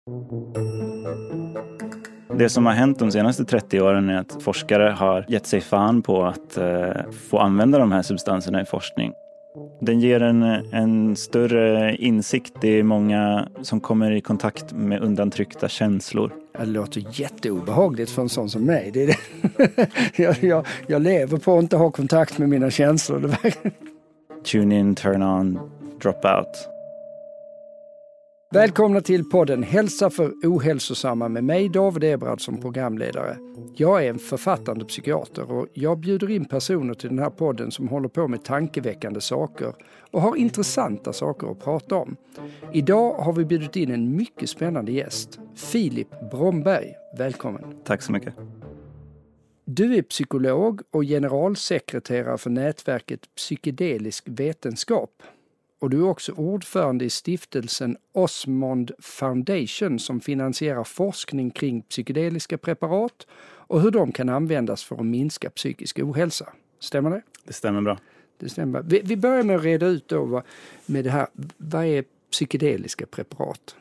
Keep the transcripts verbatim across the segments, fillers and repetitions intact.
Det som har hänt de senaste trettio åren är att forskare har gett sig fan på att eh, få använda de här substanserna i forskning. Den ger en, en större insikt i många som kommer i kontakt med undantryckta känslor. Det låter jätteobehagligt för en sån som mig. Det är det. jag, jag, jag lever på att inte ha kontakt med mina känslor. Tune in, turn on, drop out. Välkomna till podden Hälsa för ohälsosamma med mig David Ebrard som programledare. Jag är en författande psykiater och jag bjuder in personer till den här podden som håller på med tankeväckande saker och har intressanta saker att prata om. Idag har vi bjudit in en mycket spännande gäst, Filip Bromberg. Välkommen. Tack så mycket. Du är psykolog och generalsekreterare för nätverket Psykedelisk vetenskap. Och du är också ordförande i stiftelsen Osmond Foundation som finansierar forskning kring psykedeliska preparat och hur de kan användas för att minska psykisk ohälsa. Stämmer det? Det stämmer bra. Det stämmer. Vi, vi börjar med att reda ut då vad, med det här. Vad är psykedeliska preparat?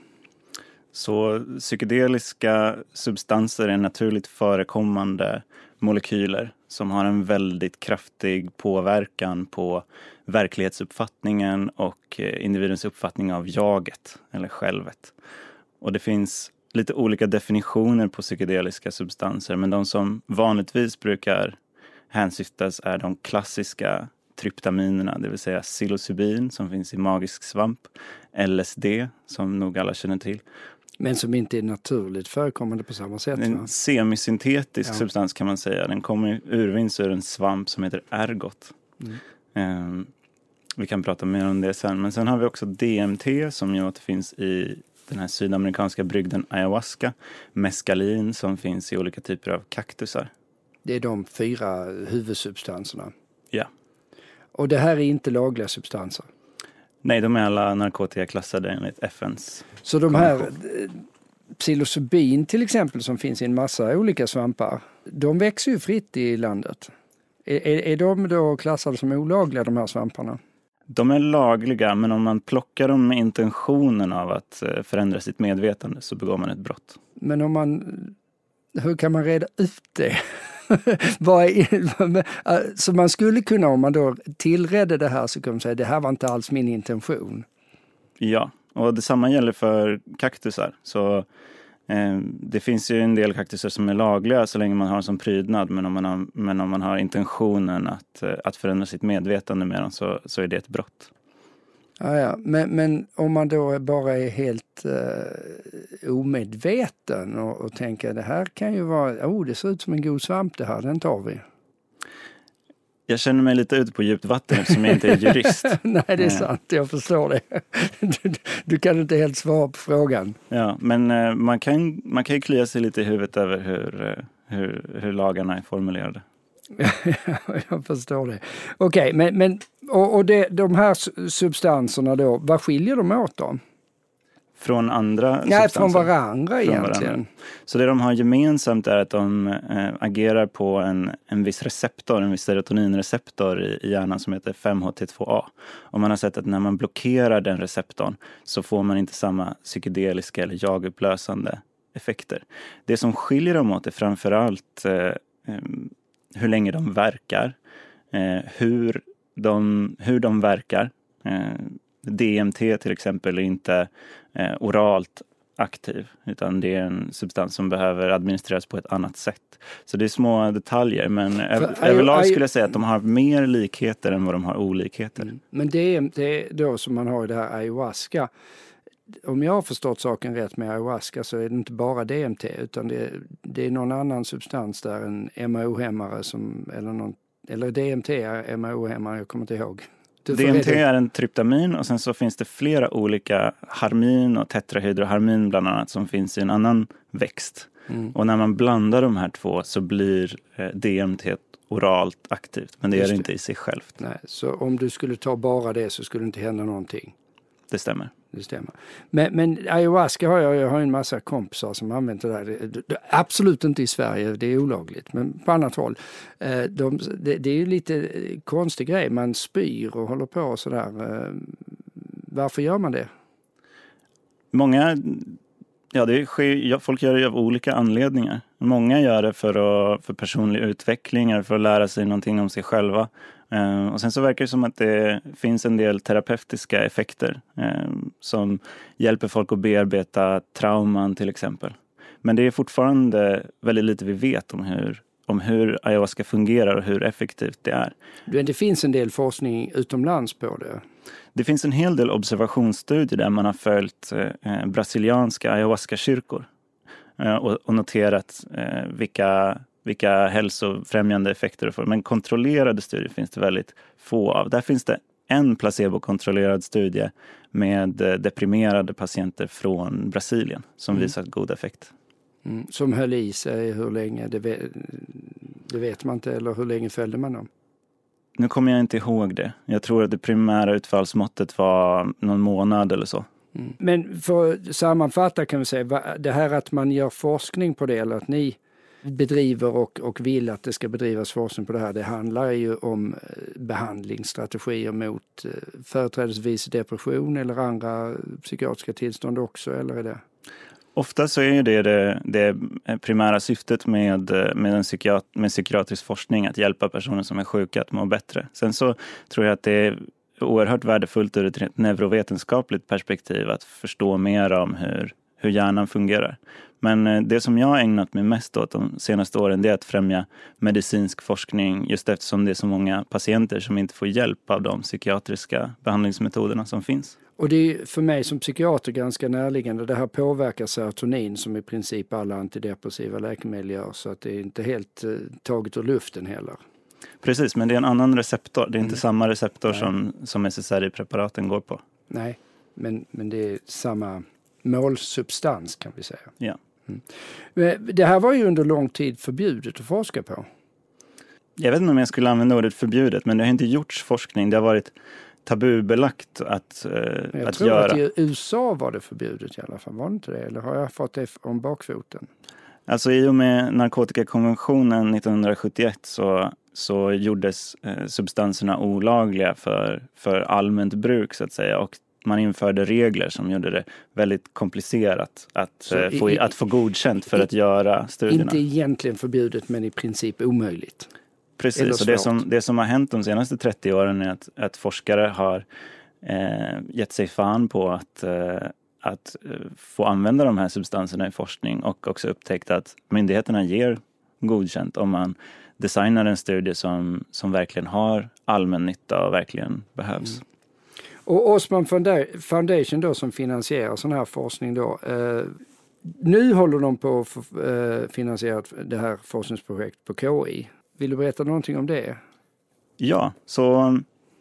Så psykedeliska substanser är naturligt förekommande molekyler som har en väldigt kraftig påverkan på verklighetsuppfattningen och individens uppfattning av jaget eller självet. Och det finns lite olika definitioner på psykedeliska substanser, men de som vanligtvis brukar hänsyftas är de klassiska tryptaminerna, det vill säga psilocybin som finns i magisk svamp, L S D som nog alla känner till. Men som inte är naturligt förekommande på samma sätt. En va? semisyntetisk Ja. substans kan man säga. Den kommer urvinns ur en svamp som heter ergot. Mm. Um, vi kan prata mer om det sen. Men sen har vi också D M T som ju återfinns i den här sydamerikanska brygden ayahuasca. Mescalin som finns i olika typer av kaktusar. Det är de fyra huvudsubstanserna. Ja. Och det här är inte lagliga substanser. Nej, de är alla narkotikaklassade enligt F N:s Så de här konvention. eh, psilocybin till exempel som finns i en massa olika svampar, de växer ju fritt i landet. Är, är, är de då klassade som olagliga de här svamparna? De är lagliga, men om man plockar dem med intentionen av att eh, förändra sitt medvetande så begår man ett brott. Men om man, hur kan man reda ut det? Vad är, så man skulle kunna, om man då tillredde det här så kan man säga det här var inte alls min intention. Ja, och detsamma gäller för kaktusar. Så eh, det finns ju en del kaktusar som är lagliga så länge man har som prydnad. Men om man har, men om man har intentionen att, eh, att förändra sitt medvetande med dem så, så är det ett brott. Ja, ja. Men, men om man då bara är helt eh, omedveten och, och tänker det här kan ju vara, oh det ser ut som en god svamp det här, den tar vi. Jag känner mig lite ute på djupt vatten eftersom jag inte är jurist. Nej, det är sant. Jag förstår det. Du, du kan inte helt svara på frågan. Ja, men eh, man, kan, man kan ju klia sig lite i huvudet över hur, eh, hur, hur lagarna är formulerade. Jag förstår det. Okej, okay, men, men och, och det, de här substanserna då, vad skiljer de åt då? Från andra Nej, substanser? från varandra Från egentligen. Varandra. Så det de har gemensamt är att de äh, agerar på en, en viss receptor, en viss serotoninreceptor i, i hjärnan som heter fem H T två A. Och man har sett att när man blockerar den receptorn så får man inte samma psykedeliska eller jagupplösande effekter. Det som skiljer dem åt är framförallt äh, äh, hur länge de verkar, äh, hur, de, hur de verkar. Äh, D M T till exempel är inte eh, oralt aktiv utan det är en substans som behöver administreras på ett annat sätt. Så det är små detaljer men över, För, överlag aj, skulle jag säga att de har mer likheter än vad de har olikheter. Mm. Men det är, det är då som man har i det här ayahuasca. Om jag har förstått saken rätt med ayahuasca så är det inte bara D M T utan det, det är någon annan substans där, en M A O-hämmare som, eller, någon, eller D M T är M A O-hämmare, jag kommer inte ihåg. D M T är en tryptamin och sen så finns det flera olika harmin och tetrahydroharmin bland annat som finns i en annan växt. Mm. Och när man blandar de här två så blir D M T oralt aktivt, men det Just är det inte i sig självt. Nej, så om du skulle ta bara det så skulle det inte hända någonting? Det stämmer. Det stämmer. Men, men ayahuasca har jag, jag har en massa kompisar som använder det här. Det, det, absolut inte i Sverige, det är olagligt. Men på annat håll. Eh, de, det, det är ju lite konstig grej. Man spyr och håller på och sådär. Eh, varför gör man det? Många Ja, det sker, ja, folk gör det av olika anledningar. Många gör det för, att, för personlig utveckling eller för att lära sig någonting om sig själva. Uh, och sen så verkar det som att det finns en del terapeutiska effekter uh, som hjälper folk att bearbeta trauman till exempel. Men det är fortfarande väldigt lite vi vet om hur, om hur ayahuasca fungerar och hur effektivt det är. Men det finns en del forskning utomlands på det. Det finns en hel del observationsstudier där man har följt eh, brasilianska ayahuasca-kyrkor eh, och, och noterat eh, vilka, vilka hälsofrämjande effekter det får. Men kontrollerade studier finns det väldigt få av. Där finns det en placebo-kontrollerad studie med eh, deprimerade patienter från Brasilien som mm. visat god effekt. Mm. Som höll i sig hur länge, det vet, det vet man inte, eller hur länge följde man dem? Nu kommer jag inte ihåg det. Jag tror att det primära utfallsmåttet var någon månad eller så. Mm. Men för att sammanfatta kan vi säga, det här att man gör forskning på det, eller att ni bedriver och, och vill att det ska bedrivas forskning på det här, det handlar ju om behandlingsstrategier mot företrädesvis depression eller andra psykiatriska tillstånd också, eller är det? Ofta så är det det, det primära syftet med, med, en psykiat, med psykiatrisk forskning, att hjälpa personer som är sjuka att må bättre. Sen så tror jag att det är oerhört värdefullt ur ett neurovetenskapligt perspektiv att förstå mer om hur, hur hjärnan fungerar. Men det som jag har ägnat mig mest åt de senaste åren, det är att främja medicinsk forskning, just eftersom det är så många patienter som inte får hjälp av de psykiatriska behandlingsmetoderna som finns. Och det är för mig som psykiater ganska närliggande. Det här påverkar serotonin som i princip alla antidepressiva läkemedel gör, så att det är inte helt eh, taget ur luften heller. Precis, men det är en annan receptor. Det är inte mm. samma receptor som, som S S R I-preparaten går på. Nej, men, men det är samma målsubstans kan vi säga. Ja. Mm. Det här var ju under lång tid förbjudet att forska på. Jag vet inte om jag skulle använda ordet förbjudet, men det har inte gjorts forskning. Det har varit tabubelagt att, eh, jag att tror göra. att i U S A var det förbjudet i alla fall, var det inte det? Eller har jag fått det om bakfoten? Alltså i och med narkotikakonventionen nittonhundrasjuttioett så, så gjordes eh, substanserna olagliga för, för allmänt bruk så att säga, och man införde regler som gjorde det väldigt komplicerat att, eh, få, i, att få godkänt för i, att göra studierna. Inte egentligen förbjudet, men i princip omöjligt. Precis, och det som, det som har hänt de senaste trettio åren är att, att forskare har eh, gett sig fan på att, eh, att eh, få använda de här substanserna i forskning, och också upptäckt att myndigheterna ger godkänt om man designar en studie som, som verkligen har allmän nytta och verkligen behövs. Mm. Och Osman Foundation då, som finansierar sån här forskning då, eh, nu håller de på att eh, finansiera det här forskningsprojekt på K I. Vill du berätta någonting om det? Ja, så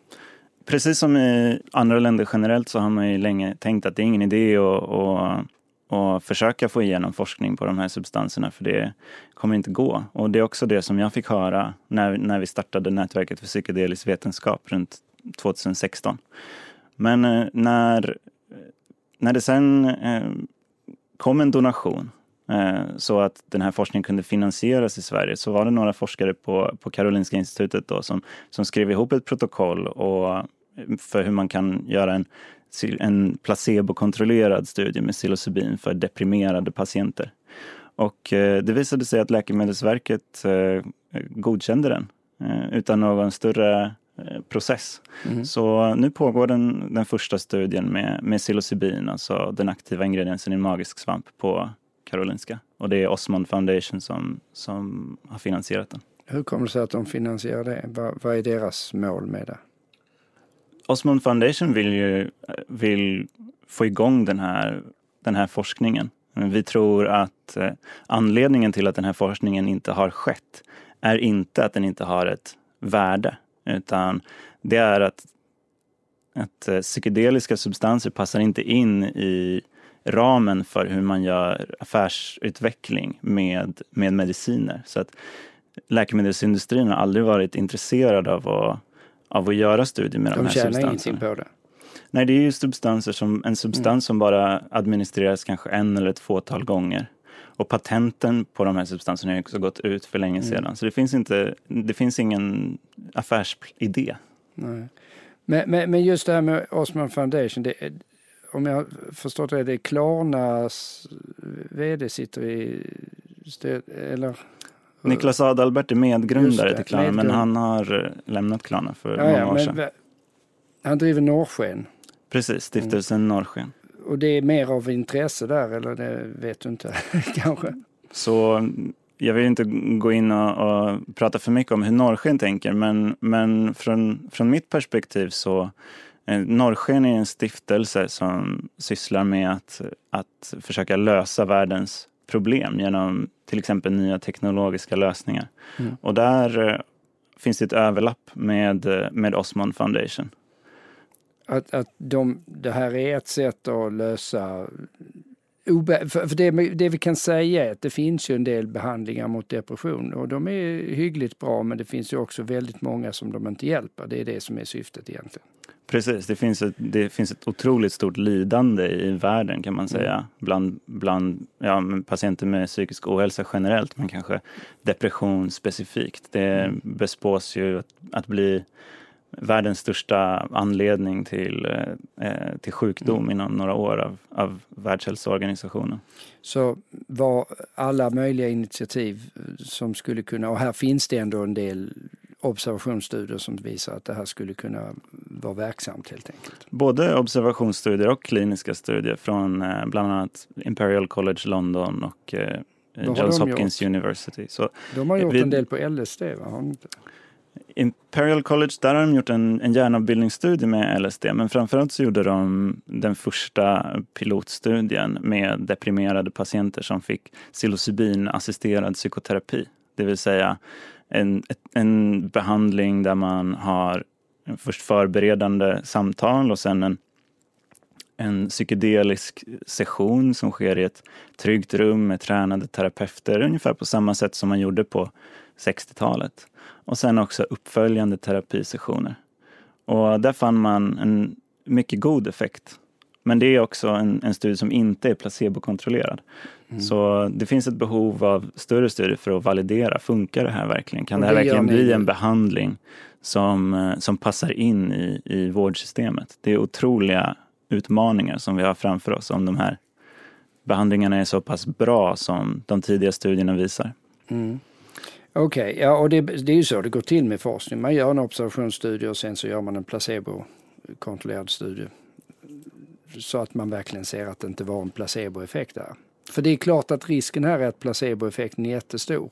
precis som i andra länder generellt så har man ju länge tänkt att det är ingen idé att, att, att försöka få igenom forskning på de här substanserna, för det kommer inte gå. Och det är också det som jag fick höra när, när vi startade nätverket för psykedelisk vetenskap runt tjugohundrasexton. Men när, när det sen eh, kom en donation så att den här forskningen kunde finansieras i Sverige, så var det några forskare på, på Karolinska institutet då som, som skrev ihop ett protokoll och, för hur man kan göra en, en placebo-kontrollerad studie med psilocybin för deprimerade patienter. Och eh, det visade sig att Läkemedelsverket eh, godkände den eh, utan någon större eh, process. Mm. Så nu pågår den, den första studien med, med psilocybin, alltså den aktiva ingrediensen i magisk svamp på Karolinska. Och det är Osman Foundation som, som har finansierat den. Hur kommer det sig att de finansierar det? Vad, vad är deras mål med det? Osman Foundation vill ju vill få igång den här, den här forskningen. Vi tror att eh, anledningen till att den här forskningen inte har skett är inte att den inte har ett värde, utan det är att, att eh, psykedeliska substanser passar inte in i ramen för hur man gör affärsutveckling med, med mediciner. Så att läkemedelsindustrin har aldrig varit intresserad av att, av att göra studier med de, de här substanserna. De tjänar ingenting på det. Nej, det är ju substanser som, en substans mm. som bara administreras kanske en eller ett fåtal gånger. Och patenten på de här substanserna har också gått ut för länge mm. sedan. Så det finns, inte, det finns ingen affärsidé. Nej. Men, men, men just det här med Osman Foundation, det är, om jag förstått det, det är Klarnas vd sitter i stöd, eller? Niklas Adalbert är medgrundare det, till Klarna, medgrund. men han har lämnat Klarna för ja, många ja, år men, sedan. Han driver Norrsken. Precis, stiftelsen mm. Norrsken. Och det är mer av intresse där, eller det vet du inte kanske? Så jag vill inte gå in och, och prata för mycket om hur Norrsken tänker, men, men från, från mitt perspektiv så eh, Norrsken är en stiftelse som sysslar med att, att försöka lösa världens problem genom till exempel nya teknologiska lösningar. Mm. Och där eh, finns det ett överlapp med, med Osmond Foundation. Att, att de, det här är ett sätt att lösa... Obe, för för det, det vi kan säga är att det finns ju en del behandlingar mot depression och de är hyggligt bra, men det finns ju också väldigt många som de inte hjälper. Det är det som är syftet egentligen. Precis, det finns ett, det finns ett otroligt stort lidande i världen kan man säga. Mm. Bland, bland ja, patienter med psykisk ohälsa generellt, men kanske depression specifikt. Det mm. bespås ju att, att bli världens största anledning till, eh, till sjukdom mm. inom några år av, av Världshälsoorganisationen. Så var alla möjliga initiativ som skulle kunna, och här finns det ändå en del observationsstudier som visar att det här skulle kunna vara verksamt helt enkelt. Både observationsstudier och kliniska studier från eh, bland annat Imperial College London och eh, Johns Hopkins gjort? University. Så, de har gjort vi, en del på L S D, va? Har de inte? Imperial College, där har de gjort en, en hjärnavbildningsstudie med L S D, men framförallt så gjorde de den första pilotstudien med deprimerade patienter som fick psilocybin-assisterad psykoterapi. Det vill säga en, en behandling där man har först förberedande samtal och sen en, en psykedelisk session som sker i ett tryggt rum med tränade terapeuter, ungefär på samma sätt som man gjorde på sextiotalet. Och sen också uppföljande terapisessioner. Och där fann man en mycket god effekt. Men det är också en, en studie som inte är placebokontrollerad. Mm. Så det finns ett behov av större studier för att validera. Funkar det här verkligen? Kan det, det här verkligen bli en behandling som, som passar in i, i vårdsystemet? Det är otroliga utmaningar som vi har framför oss om de här behandlingarna är så pass bra som de tidiga studierna visar. Mm. Okej, okay, ja, och det, det är ju så det går till med forskning. Man gör en observationsstudie och sen så gör man en placebo-kontrollerad studie. Så att man verkligen ser att det inte var en placeboeffekt där. För det är klart att risken här är att placeboeffekten är jättestor.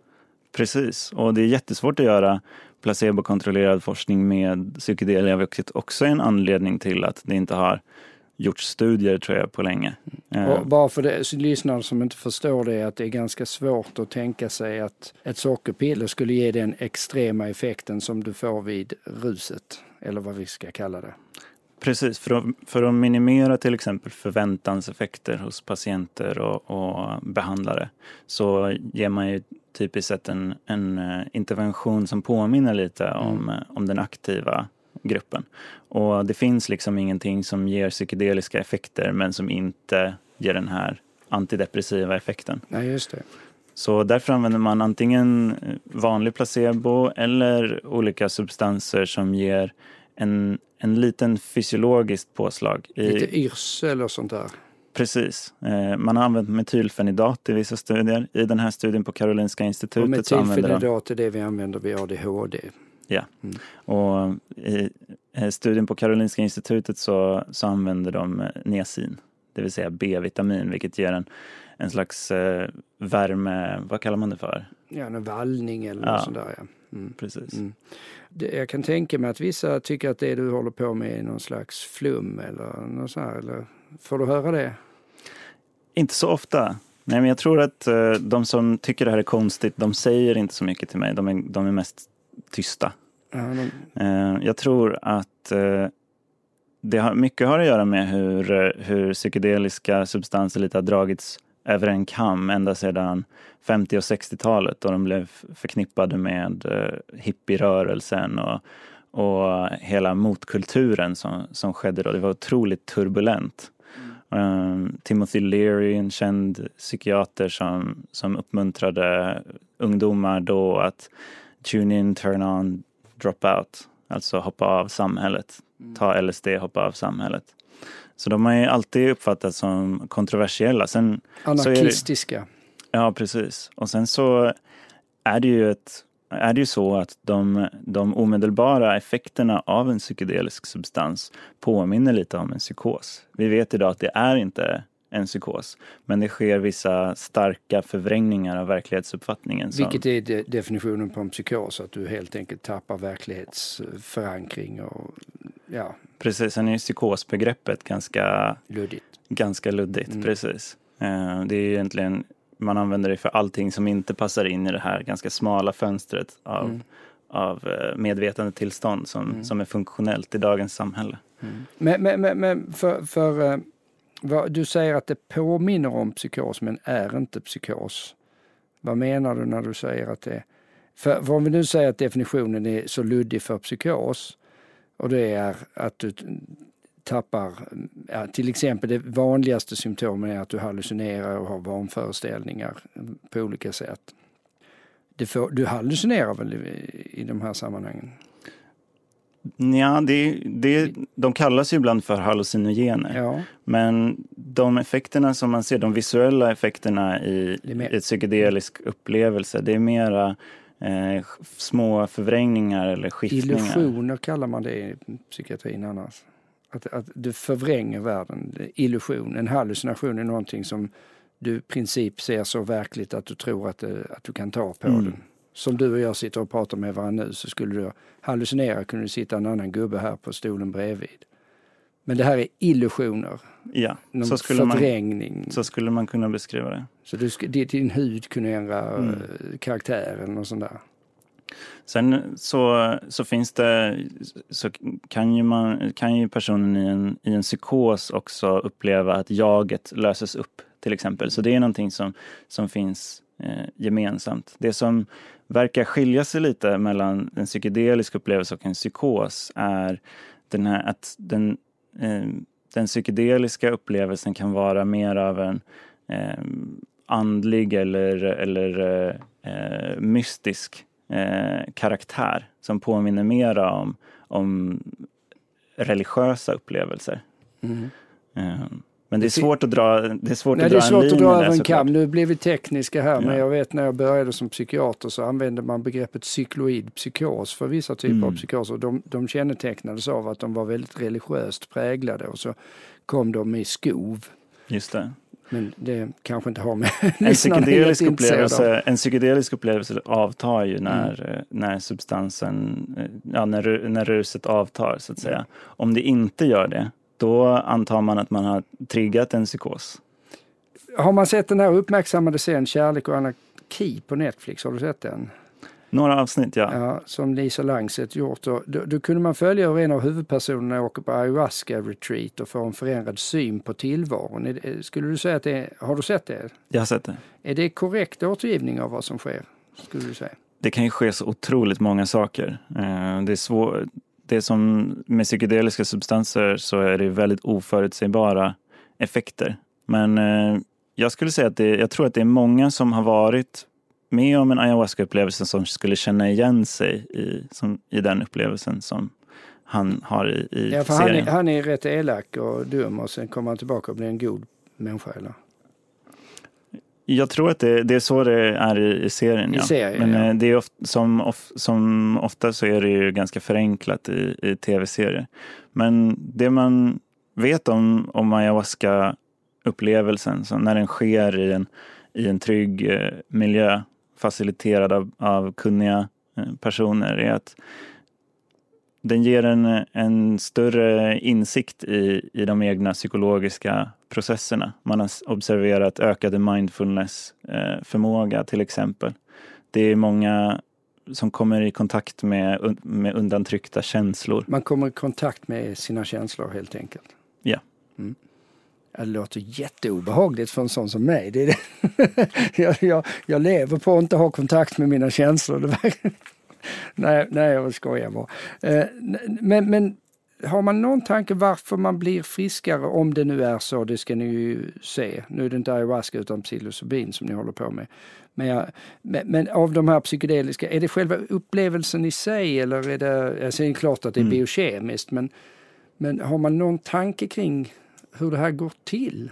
Precis, och det är jättesvårt att göra placebokontrollerad forskning med psykedelia, vilket också är en anledning till att det inte har gjort studier tror jag på länge. Och bara för det, lyssnare som inte förstår det, att det är ganska svårt att tänka sig att ett sockerpiller skulle ge den extrema effekten som du får vid ruset, eller vad vi ska kalla det. Precis, för att, för att minimera till exempel förväntanseffekter hos patienter och, och behandlare så ger man ju typiskt sett en, en intervention som påminner lite mm. om, om den aktiva gruppen. Och det finns liksom ingenting som ger psykedeliska effekter men som inte ger den här antidepressiva effekten. Nej, just det. Så därför använder man antingen vanlig placebo eller olika substanser som ger en, en liten fysiologiskt påslag. I, Lite yrsel eller sånt där. Precis. Eh, man har använt metylfenidat i vissa studier. I den här studien på Karolinska institutet och metylfenidat är det vi använder vid A D H D. Ja, mm. och i studien på Karolinska institutet så, så använder de niacin, det vill säga B-vitamin, vilket ger en, en slags eh, värme, vad kallar man det för? Ja, en vallning eller ja. något sånt där. Ja. Mm. Precis. Mm. Det, jag kan tänka mig att vissa tycker att det du håller på med är någon slags flum eller något så här, eller får du höra det? Inte så ofta. Nej, men jag tror att eh, de som tycker det här är konstigt, de säger inte så mycket till mig, de är, de är mest tysta. Ja, men... eh, jag tror att eh, det har, mycket har att göra med hur, hur psykedeliska substanser lite har dragits över en kam ända sedan femtio- och sextiotalet då de blev förknippade med eh, hippierörelsen och, och hela motkulturen som, som skedde då. Det var otroligt turbulent. Mm. Um, Timothy Leary, en känd psykiater som, som uppmuntrade ungdomar då att tune in, turn on, drop out. Alltså hoppa av samhället. Mm. Ta L S D, hoppa av samhället. Så de har ju alltid uppfattats som kontroversiella. Sen, anarkistiska. Så är det, ja, precis. Och sen så är det ju, ett, är det ju så att de, de omedelbara effekterna av en psykedelisk substans påminner lite om en psykos. Vi vet idag att det är inte en psykos, men det sker vissa starka förvrängningar av verklighetsuppfattningen. Som, Vilket är de, definitionen på en psykos, att du helt enkelt tappar verklighetsförankring och ja. Precis, sen är ju psykosbegreppet ganska luddigt. Ganska luddigt, mm. precis. Uh, det är ju egentligen, man använder det för allting som inte passar in i det här ganska smala fönstret av, mm. av medvetandetillstånd som, mm. som är funktionellt i dagens samhälle. Mm. Men, men, men, men för, för uh, vad, du säger att det påminner om psykos men är inte psykos. Vad menar du när du säger att det är? För, för om vi nu säger att definitionen är så luddig för psykos, och det är att du tappar, ja, till exempel det vanligaste symptomen är att du hallucinerar och har vanföreställningar på olika sätt. Det får, du hallucinerar väl i, i de här sammanhangen? Ja, det, det, de kallas ju ibland för hallucinogener. Ja. Men de effekterna som man ser, de visuella effekterna i, i ett psykedelisk upplevelse, det är mera eh, små förvrängningar eller skiftningar. Illusioner kallar man det i psykiatrin annars. Att, att du förvränger världen. Illusion, en hallucination är någonting som du i princip ser så verkligt att du tror att, det, att du kan ta på mm. den. Som du och jag sitter och pratar med varandra nu, så skulle du hallucinera, kunde du sitta en annan gubbe här på stolen bredvid. Men det här är illusioner. Ja, någon så skulle, förvrängning. Man, så skulle man kunna beskriva det. Så du, din hud kunde ändra mm. karaktär eller något sånt där. Sen så, så finns det, så kan ju, man, kan ju personen i en, i en psykos också uppleva att jaget löses upp till exempel. Så det är någonting som, som finns eh, gemensamt. Det som verkar skilja sig lite mellan en psykedelisk upplevelse och en psykos är den här, att den, eh, den psykedeliska upplevelsen kan vara mer av en eh, andlig eller, eller eh, mystisk Eh, karaktär som påminner mera om, om religiösa upplevelser. Mm. Eh, men det är svårt att dra, det är svårt Nej, att dra det är svårt en att dra linje över en där, kam. Nu blir vi tekniska här, ja. Men jag vet när jag började som psykiater så använde man begreppet cykloid psykos för vissa typer mm. av psykoser. De, de kännetecknades av att de var väldigt religiöst präglade och så kom de i skov. Just det. Men det kanske inte har med en psykedelisk upplevelse. En psykedelisk upplevelse avtar ju när, mm. när substansen, ja, när, när ruset avtar så att säga. Mm. Om det inte gör det, då antar man att man har triggat en psykos. Har man sett den här uppmärksammade serien Kärlek och anarki på Netflix? Har du sett den? Några avsnitt, ja. ja som Lisa Langset gjort. Och då, då kunde man följa hur en av huvudpersonerna åker på ayahuasca-retreat och får en förändrad syn på tillvaron. Skulle du säga att det är, har du sett det? Jag har sett det. Är det korrekt återgivning av vad som sker, skulle du säga? Det kan ju ske så otroligt många saker. Det är svårt. Det som med psykedeliska substanser så är det väldigt oförutsägbara effekter. Men jag skulle säga att det, jag tror att det är många som har varit med om en ayahuasca-upplevelse som skulle känna igen sig i, som, i den upplevelsen som han har i, i ja, för serien. Han är, han är rätt elak och dum och sen kommer han tillbaka och blir en god människa, eller? Jag tror att det, det är så det är i, i serien. I ja. serien, Men ja. det är of, som, of, som ofta så är det ju ganska förenklat i, i tv-serier. Men det man vet om, om ayahuasca-upplevelsen, så när den sker i en, i en trygg eh, miljö, faciliterad av, av kunniga eh, personer, är att den ger en, en större insikt i, i de egna psykologiska processerna. Man har observerat ökade mindfulness-förmåga till exempel. Det är många som kommer i kontakt med, med undantryckta känslor. Man kommer i kontakt med sina känslor helt enkelt. Ja. Mm. Det låter jätteobehagligt för en sån som mig. Det är det. jag, jag, jag lever på att inte ha kontakt med mina känslor. Det nej, nej, jag skojar bara. Eh, men, men har man någon tanke varför man blir friskare, om det nu är så? Det ska ni ju se. Nu är det inte ayahuasca utan psilocybin som ni håller på med. Men, jag, men, men av de här psykedeliska, är det själva upplevelsen i sig, eller är det, jag säger klart att det är mm. biokemiskt, men, men har man någon tanke kring hur det här går till?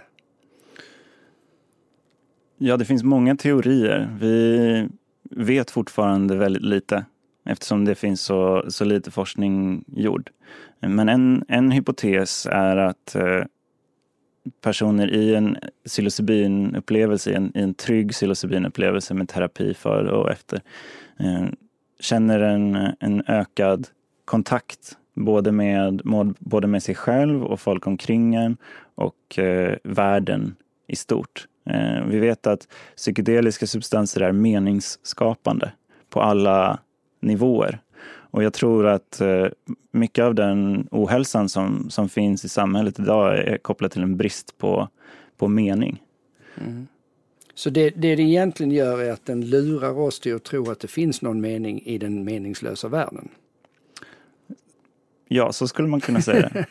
Ja, det finns många teorier. Vi vet fortfarande väldigt lite eftersom det finns så, så lite forskning gjord. Men en, en hypotes är att eh, personer i en psilocybinupplevelse, i en, i en trygg psilocybinupplevelse med terapi för och efter, eh, känner en, en ökad kontakt både med, både med sig själv och folk omkring en och eh, världen i stort. Eh, vi vet att psykedeliska substanser är meningsskapande på alla nivåer. Och jag tror att eh, mycket av den ohälsan som, som finns i samhället idag är kopplad till en brist på, på mening. Mm. Så det, det det egentligen gör är att den lurar oss till att tro att det finns någon mening i den meningslösa världen? Ja, så skulle man kunna säga det.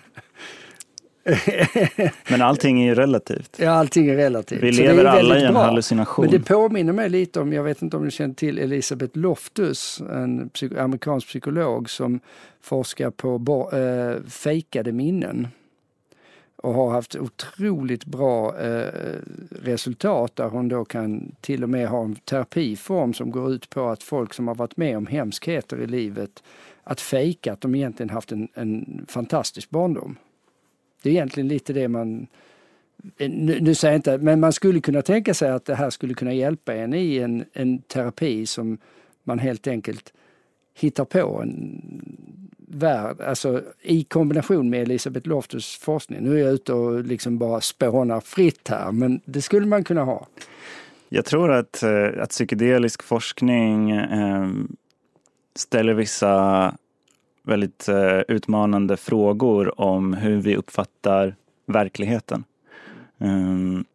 Men allting är ju relativt. Ja, allting är relativt. Vi lever alla i en bra hallucination. Men det påminner mig lite om, jag vet inte om du känner till Elisabeth Loftus, en psyk- amerikansk psykolog som forskar på bo- äh, fejkade minnen. Och har haft otroligt bra äh, resultat där hon då kan till och med ha en terapiform som går ut på att folk som har varit med om hemskheter i livet, att fejka att de egentligen haft en, en fantastisk barndom. Det är egentligen lite det man, nu, nu säger jag inte, men man skulle kunna tänka sig att det här skulle kunna hjälpa en i en, en terapi som man helt enkelt hittar på en värld, alltså i kombination med Elisabeth Loftus forskning. Nu är jag ute och liksom bara spånar fritt här, men det skulle man kunna ha. Jag tror att, att psykedelisk forskning eh, ställer vissa väldigt eh, utmanande frågor om hur vi uppfattar verkligheten. Um,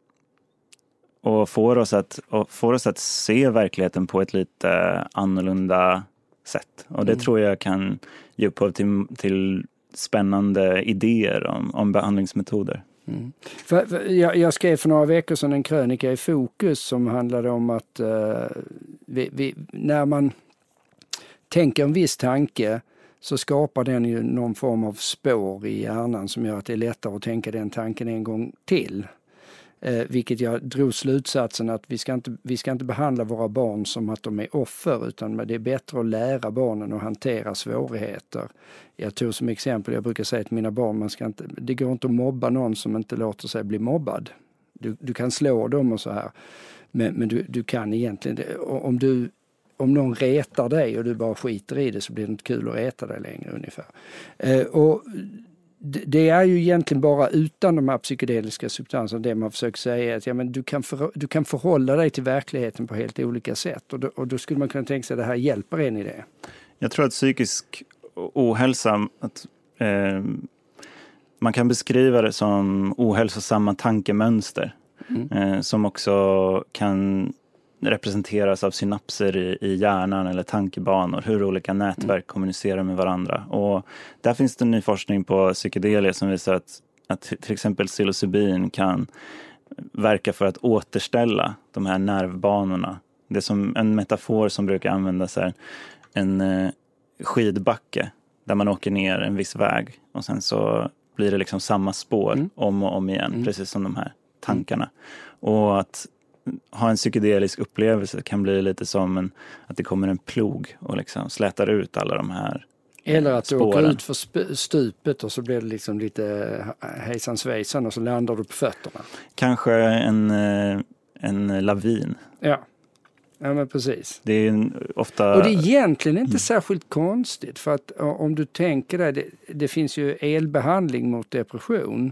och får oss, att, och får oss att se verkligheten på ett lite annorlunda sätt. Och det mm. tror jag kan ge upphov till, till spännande idéer om, om behandlingsmetoder. Mm. För, för, jag, jag skrev för några veckor sedan en krönika i Fokus som handlade om att uh, vi, vi, när man tänker en viss tanke så skapar den ju någon form av spår i hjärnan som gör att det är lättare att tänka den tanken en gång till. Eh, vilket jag drog slutsatsen att vi ska, inte, vi ska inte behandla våra barn som att de är offer, utan det är bättre att lära barnen att hantera svårigheter. Jag tog som exempel, jag brukar säga till mina barn, man ska inte, det går inte att mobba någon som inte låter sig bli mobbad. Du, du kan slå dem och så här, men, men du, du kan egentligen, om du Om någon retar dig och du bara skiter i det så blir det inte kul att reta dig längre ungefär. Eh, och det är ju egentligen bara utan de här psykedeliska substanserna det man försöker säga att ja, men du, kan för, du kan förhålla dig till verkligheten på helt olika sätt. Och då, och då skulle man kunna tänka sig att det här hjälper en i det. Jag tror att psykisk ohälsa, att, eh, man kan beskriva det som ohälsosamma tankemönster. Mm. Eh, som också kan representeras av synapser i, i hjärnan eller tankebanor, hur olika nätverk mm. kommunicerar med varandra. Och där finns det ny forskning på psykedelia som visar att, att till exempel psilocybin kan verka för att återställa de här nervbanorna. Det är som en metafor som brukar användas här, en eh, skidbacke där man åker ner en viss väg och sen så blir det liksom samma spår mm. om och om igen, mm. precis som de här tankarna. Mm. Och att ha en psykedelisk upplevelse kan bli lite som en, att det kommer en plog och liksom slätar ut alla de här Eller att spåren. Du åker ut för stupet och så blir det liksom lite hejsan svejsan och så landar du på fötterna. Kanske en, en lavin. Ja. Ja, men precis. Det är ofta... Och det är egentligen inte mm. särskilt konstigt, för att om du tänker dig, det, det finns ju elbehandling mot depression.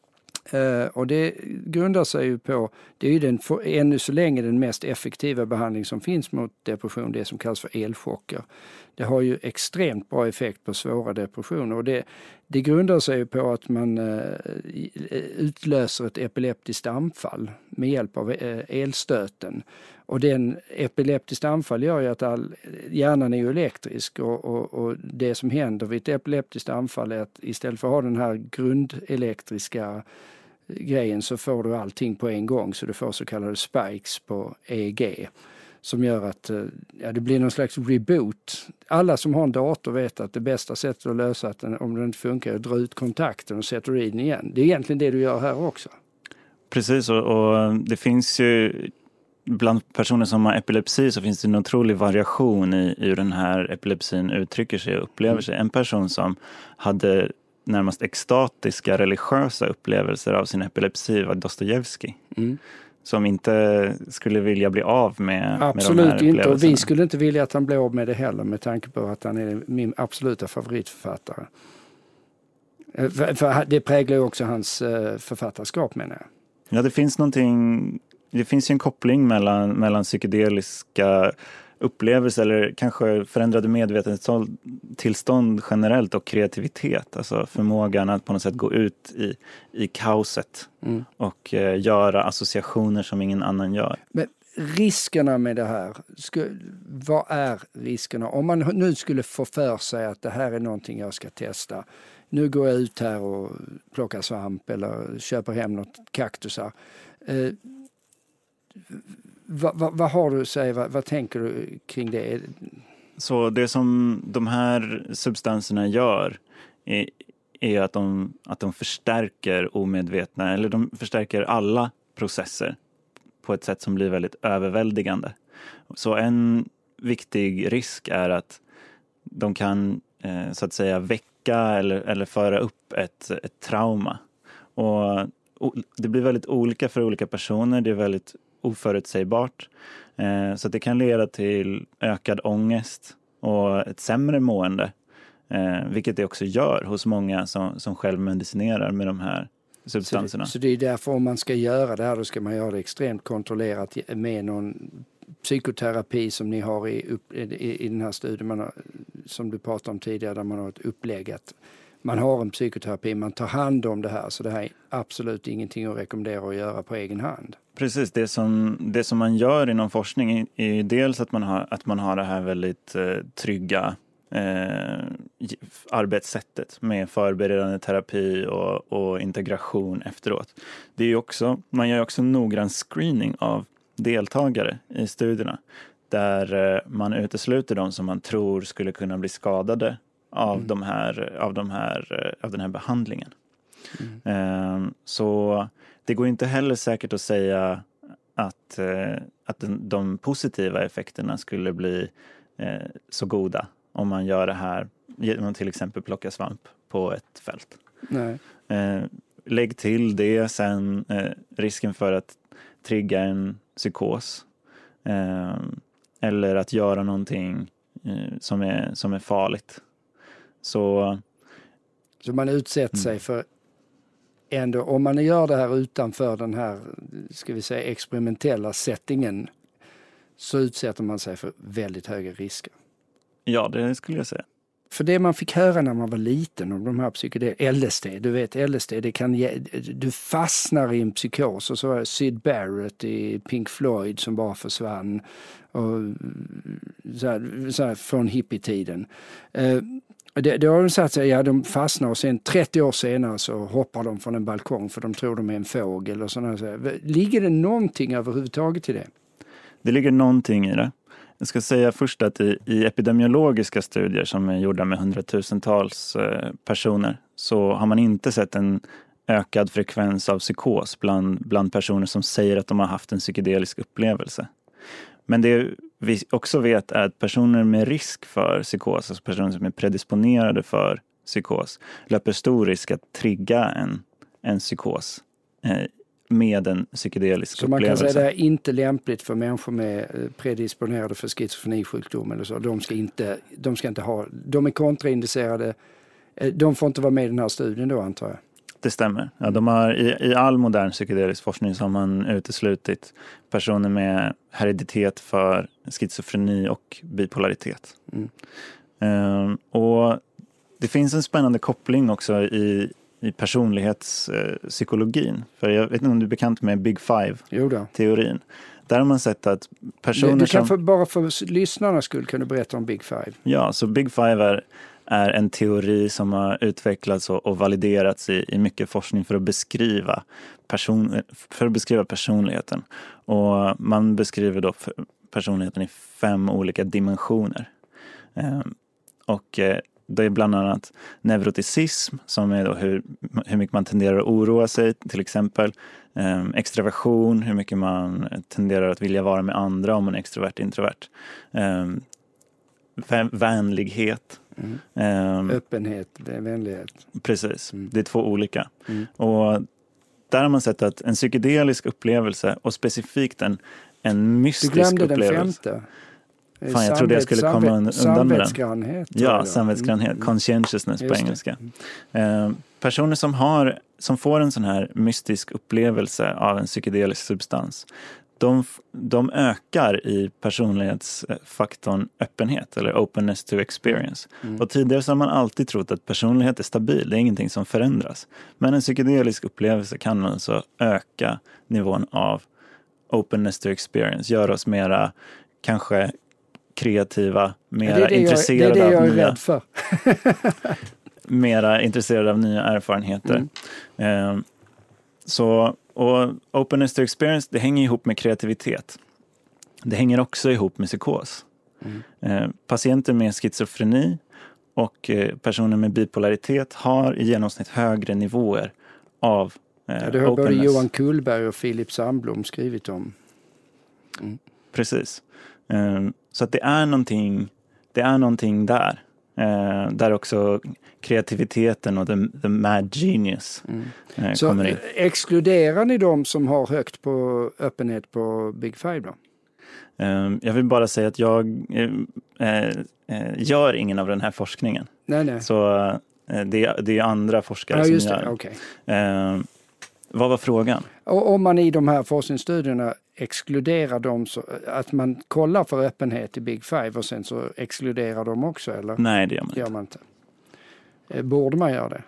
Uh, och det grundar sig ju på, det är ju den för, ännu så länge den mest effektiva behandling som finns mot depression, det som kallas för elchocker. Det har ju extremt bra effekt på svåra depressioner, och det, det grundar sig ju på att man uh, utlöser ett epileptiskt anfall med hjälp av uh, elstöten. Och den epileptiskt anfall gör ju att all, hjärnan är ju elektrisk, och, och, och det som händer vid ett epileptiskt anfall är att istället för att ha den här grundelektriska grejen så får du allting på en gång, så du får så kallade spikes på E E G som gör att ja, det blir någon slags reboot. Alla som har en dator vet att det bästa sättet att lösa att den, om den inte funkar är att dra ut kontakten och sätta i den igen. Det är egentligen det du gör här också. Precis, och, och det finns ju bland personer som har epilepsi så finns det en otrolig variation i hur den här epilepsin uttrycker sig och upplever mm. sig. En person som hade närmast extatiska religiösa upplevelser av sin epilepsi var Dostojevskij. Mm. Som inte skulle vilja bli av med, absolut med de här inte, och vi skulle inte vilja att han blir av med det heller med tanke på att han är min absoluta favoritförfattare. För, för det präglar ju också hans författarskap, menar jag. Ja, det finns någonting, det finns ju en koppling mellan, mellan psykedeliska upplevelser eller kanske förändrade medvetenhetstillstånd generellt och kreativitet. Alltså förmågan att på något sätt gå ut i, i kaoset mm. och eh, göra associationer som ingen annan gör. Men riskerna med det här, sku, vad är riskerna? Om man nu skulle få för sig att det här är någonting jag ska testa. Nu går jag ut här och plockar svamp eller köper hem något kaktusar. Eh, Vad, vad, vad har du att säga? Vad, vad tänker du kring det? Så det som de här substanserna gör är, är att, de, att de förstärker omedvetna, eller de förstärker alla processer på ett sätt som blir väldigt överväldigande. Så en viktig risk är att de kan eh, så att säga väcka eller, eller föra upp ett, ett trauma. Och, och det blir väldigt olika för olika personer. Det är väldigt oförutsägbart. Eh, så att det kan leda till ökad ångest och ett sämre mående. Eh, vilket det också gör hos många som, som själv medicinerar med de här substanserna. Så det, så det är därför om man ska göra det här, då ska man göra det extremt kontrollerat med någon psykoterapi som ni har i, upp, i, i den här studien man har, som du pratade om tidigare, där man har ett upplägg att man har en psykoterapi, man tar hand om det här, så det här är absolut ingenting att rekommendera att göra på egen hand. Precis, det som, det som man gör inom forskning är dels att man har, att man har det här väldigt eh, trygga eh, arbetssättet med förberedande terapi och, och integration efteråt. Det är ju också, man gör också noggrann screening av deltagare i studierna där eh, man utesluter de som man tror skulle kunna bli skadade av, mm. de här, av, de här, av den här behandlingen. Mm. Eh, så det går inte heller säkert att säga att, eh, att den, de positiva effekterna skulle bli eh, så goda om man gör det här genom till exempel plocka svamp på ett fält. Nej. Eh, lägg till det sen eh, risken för att trigga en psykos eh, eller att göra någonting eh, som, är, som är farligt. Så, så man utsätter sig för ändå, om man gör det här utanför den här, ska vi säga, experimentella settingen, så utsätter man sig för väldigt höga risker. Ja, det skulle jag säga. För det man fick höra när man var liten om de här psykedeliska, L S D, du vet L S D, det kan ge, du fastnar i en psykos, och så var det Syd Barrett i Pink Floyd som bara försvann och så här, så här, från hippietiden. Eh, Det, det har de sagt sig, ja, de fastnar och sen trettio år senare så hoppar de från en balkong för de tror de är en fågel och sådana saker. Ligger det någonting överhuvudtaget i det? Det ligger någonting i det. Jag ska säga först att i, i epidemiologiska studier som är gjorda med hundratusentals eh, personer så har man inte sett en ökad frekvens av psykos bland, bland personer som säger att de har haft en psykedelisk upplevelse. Men det vi också vet är att personer med risk för psykos, alltså personer som är predisponerade för psykos, löper stor risk att trigga en, en psykos eh, med en psykedelisk så upplevelse. Så man kan säga att det är inte lämpligt för människor med predisponerade för schizofrenisjukdom eller så. De ska inte, de ska inte ha, de är kontraindicerade, de får inte vara med i den här studien då, antar jag. Det stämmer. Ja, de har, i, I all modern psykedelisk forskning så har man uteslutit personer med hereditet för schizofreni och bipolaritet. Mm. Um, och det finns en spännande koppling också i, i personlighetspsykologin. Uh, för jag vet inte om du är bekant med Big Five-teorin. Där har man sett att personer du, du kan som... För, bara för lyssnarnas skull kan du berätta om Big Five. Ja, så Big Five är... är en teori som har utvecklats och, och validerats i, i mycket forskning för att beskriva person, för att beskriva personligheten. Och man beskriver då personligheten i fem olika dimensioner. Eh, och eh, det är bland annat neuroticism, som är då hur, hur mycket man tenderar att oroa sig till exempel. Eh, extraversion, hur mycket man tenderar att vilja vara med andra om man är extrovert, introvert. Eh, vänlighet. Mm. Eh, Öppenhet, det är vänlighet. Precis, Mm. det är två olika. Mm. Och där har man sett att en psykedelisk upplevelse och specifikt en, en mystisk upplevelse. Du glömde upplevelse. Den femte. Fan, jag trodde jag skulle komma undan med den. Samvetsgrannhet. Ja, samvetsgrannhet. Mm. Conscientiousness Just på engelska. Eh, personer som, har, som får en sån här mystisk upplevelse av en psykedelisk substans, de, de ökar i personlighetsfaktorn öppenhet eller openness to experience. Mm. Och tidigare så har man alltid trott att personlighet är stabil, det är ingenting som förändras. Men en psykedelisk upplevelse kan alltså öka nivån av openness to experience, göra oss mera kanske kreativa, mera det det intresserade jag, det är det jag av är nya, rädd för. mera intresserade av nya erfarenheter. Mm. Eh, så, och openness to experience, det hänger ihop med kreativitet. Det hänger också ihop med psykos. Mm. Eh, patienter med schizofreni och eh, personer med bipolaritet har i genomsnitt högre nivåer av eh, ja, det har openness. både Johan Kullberg och Philip Sandblom skrivit om. Mm. Precis. Um, så att det är någonting, det är någonting där. Uh, där också kreativiteten och the, the mad genius mm. uh, så kommer in. Exkluderar ni de som har högt på öppenhet på Big Five då? Um, jag vill bara säga att jag uh, uh, gör ingen av den här forskningen. Nej, nej. Så uh, det, det är andra forskare ja, som just gör. Det, okay. Uh, vad var frågan? Och om man i de här forskningsstudierna exkluderar dem, så att man kollar för öppenhet i Big Five och sen så exkluderar de också, eller? Nej, det gör man inte. Gör man inte. Borde man göra det?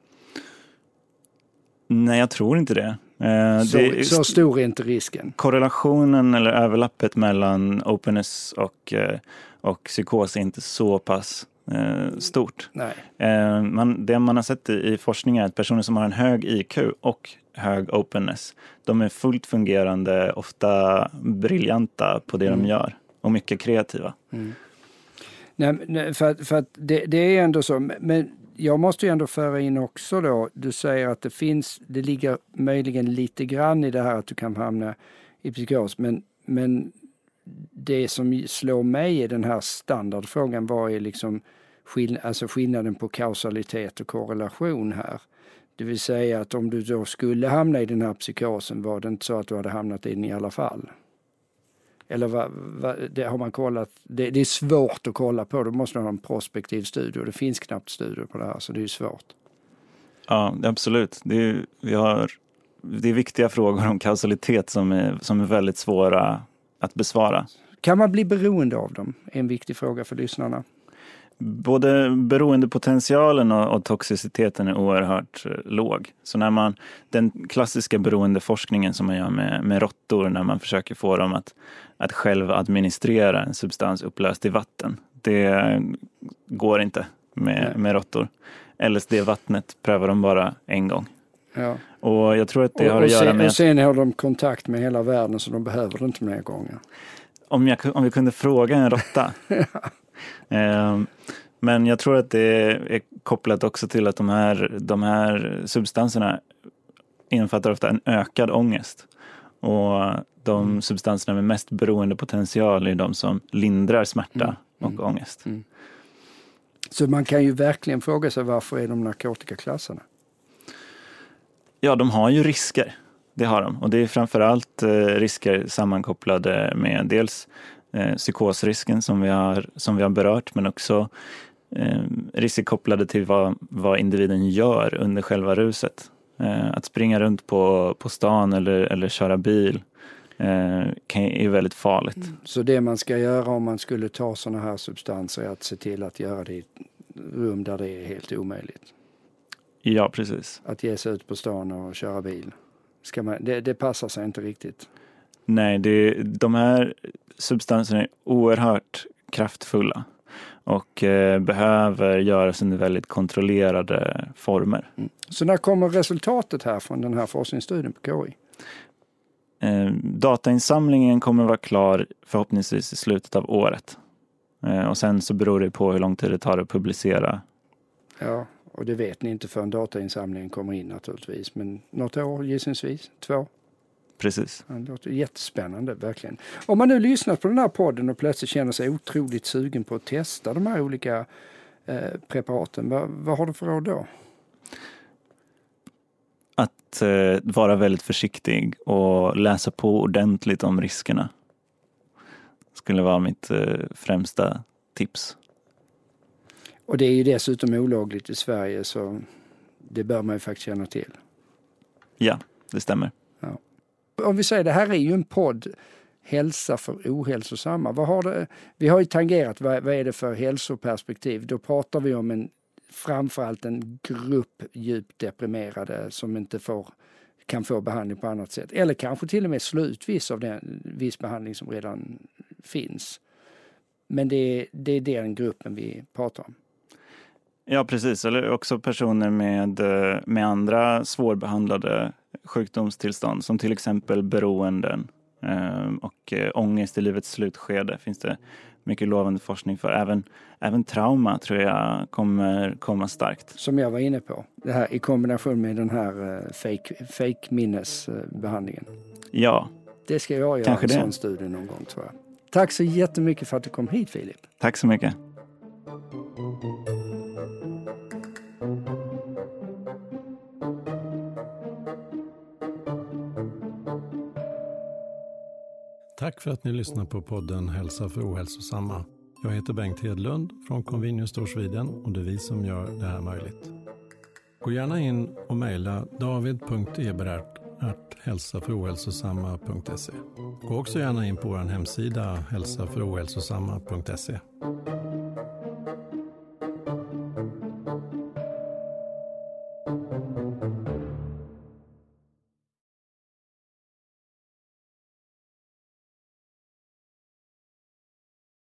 Nej, jag tror inte det. Eh, så, det är, så stor är inte risken. Korrelationen eller överlappet mellan openness och, och psykos är inte så pass eh, stort. Nej. Eh, man, det man har sett i, i forskning är att personer som har en hög I Q och hög openness, de är fullt fungerande, ofta briljanta på det mm. de gör och mycket kreativa. Mm. Nej, nej, för, för att det, det är ändå så, men jag måste ju ändå föra in också då, du säger att det finns, det ligger möjligen lite grann i det här att du kan hamna i psykos, men, men det som slår mig i den här standardfrågan var ju liksom skill- alltså skillnaden på kausalitet och korrelation här. Det vill säga att om du då skulle hamna i den här psykosen, var det inte så att du hade hamnat in i alla fall? Eller vad, vad, det har man kollat, det, det är svårt att kolla på, då måste man ha en prospektiv studie och det finns knappt studier på det här, så det är svårt. Ja, absolut. Det är, vi har, det är viktiga frågor om kausalitet som är, som är väldigt svåra att besvara. Kan man bli beroende av dem? En viktig fråga för lyssnarna. Både beroendepotentialen och, och toxiciteten är oerhört eh, låg. Så när man, den klassiska beroendeforskningen som man gör med, med råttor, när man försöker få dem att, att själv administrera en substans upplöst i vatten, det går inte med, med råttor. L S D-vattnet prövar de bara en gång. Ja. Och jag tror att det och, har att och göra sen, med... Och sen har de kontakt med hela världen, så de behöver det inte mer gånger. Om, jag, om vi kunde fråga en råtta... eh, Men jag tror att det är kopplat också till att de här, de här substanserna innefattar ofta en ökad ångest. Och de mm. substanserna med mest beroendepotential är de som lindrar smärta mm. och mm. ångest. Mm. Så man kan ju verkligen fråga sig, varför är de narkotikaklassarna? Ja, de har ju risker. Det har de. Och det är framförallt eh, risker sammankopplade med dels eh, psykosrisken som vi har, som vi har berört, men också Eh, risker kopplade till vad, vad individen gör under själva ruset. Eh, att springa runt på, på stan eller, eller köra bil eh, kan, är väldigt farligt. Mm. Så det man ska göra om man skulle ta sådana här substanser är att se till att göra det i ett rum där det är helt omöjligt? Ja, precis. Att ge sig ut på stan och köra bil. Ska man, det, det passar sig inte riktigt. Nej, det, de här substanserna är oerhört kraftfulla. Och eh, behöver göras under väldigt kontrollerade former. Mm. Så när kommer resultatet här från den här forskningsstudien på K I? Eh, datainsamlingen kommer vara klar förhoppningsvis i slutet av året. Eh, och sen så beror det på hur lång tid det tar att publicera. Ja, och det vet ni inte förrän datainsamlingen kommer in naturligtvis. Men något år gissningsvis, två. Precis. Ja, det låter jättespännande, verkligen. Om man nu lyssnar på den här podden och plötsligt känner sig otroligt sugen på att testa de här olika eh, preparaten, vad, vad har du för råd då? Att eh, vara väldigt försiktig och läsa på ordentligt om riskerna skulle vara mitt eh, främsta tips. Och det är ju dessutom olagligt i Sverige, så det bör man ju faktiskt känna till. Ja, det stämmer. Ja. Om vi säger, det här är ju en podd, hälsa för ohälsosamma. Vad har det, vi har ju tangerat, vad, vad är det för hälsoperspektiv? Då pratar vi om en, framförallt en grupp djupt deprimerade som inte får, kan få behandling på annat sätt. Eller kanske till och med slutvis av den viss behandling som redan finns. Men det, det är den gruppen vi pratar om. Ja, precis. Eller också personer med, med andra svårbehandlade sjukdomstillstånd som till exempel beroenden eh, och eh, ångest i livets slutskede finns det mycket lovande forskning för. Även, även trauma tror jag kommer komma starkt. Som jag var inne på. Det här i kombination med den här uh, fake, fake minnesbehandlingen. Ja. Det ska jag göra Kanske en det. sån studie någon gång, tror jag. Tack så jättemycket för att du kom hit, Filip. Tack så mycket. Tack för att ni lyssnar på podden Hälsa för ohälsosamma. Jag heter Bengt Hedlund från Convenience Store Sweden och det är vi som gör det här möjligt. Gå gärna in och mejla david punkt eberhardt at hälsa för ohälsosamma punkt se. Gå också gärna in på vår hemsida hälsa för ohälsosamma punkt se.